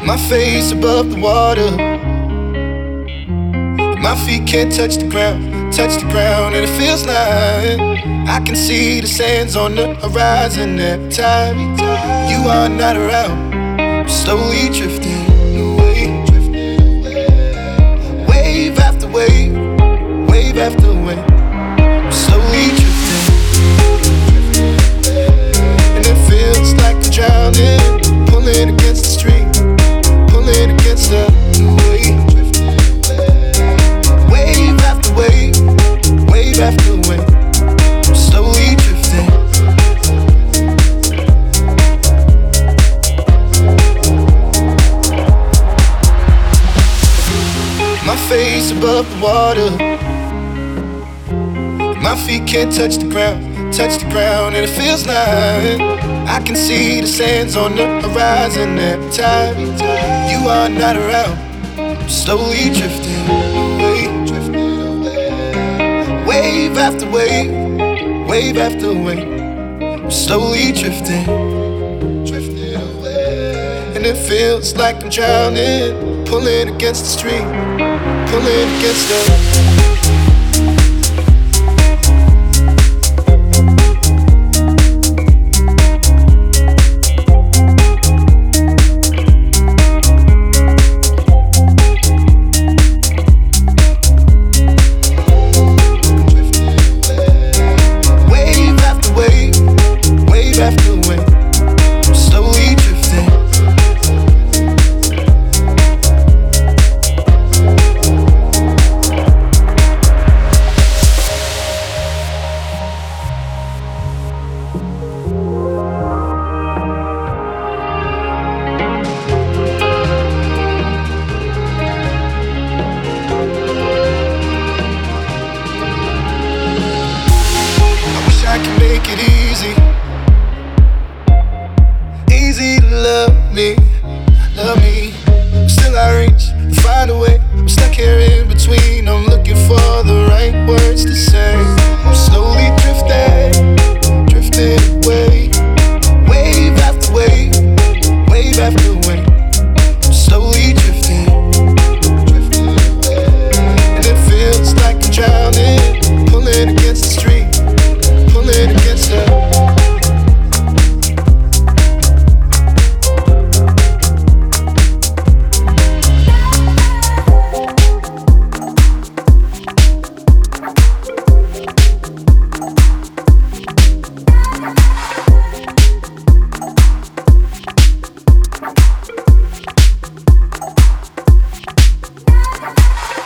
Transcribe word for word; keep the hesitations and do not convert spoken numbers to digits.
My face above the water. My feet can't touch the ground, touch the ground, and it feels like I can see the sands on the horizon every time you are not around. I'm slowly drifting away, wave after wave, wave after wave. I'm slowly drifting, and it feels like I'm drowning, pulling against the stream, pulling against the wave. Wave after wave, wave after wave, I'm slowly drifting. My face above the water. My feet can't touch the ground, touch the ground, and it feels like I can see the sands on the horizon every time you are not around. I'm slowly drifting away, drifting away. Wave after wave, wave after wave. I'm slowly drifting, drifting away. And it feels like I'm drowning, pulling against the stream, pulling against the love me, still I reach and find a way. I'm stuck here in between, I'm looking for the right words to say.